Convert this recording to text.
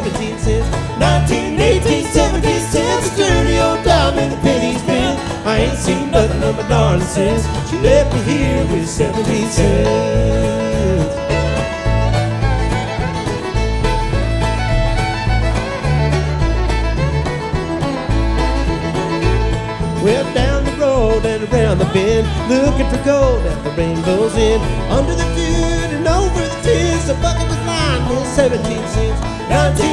17 cents. 19, 18, 17 cents. A dirty old dime in the penny bin. I ain't seen nothing of my darling since she left me here with 17 cents. Well, down the road and around the bend, looking for gold at the rainbow's end. Under the dune and over the tins, a bucket was lined with 17 cents. 19,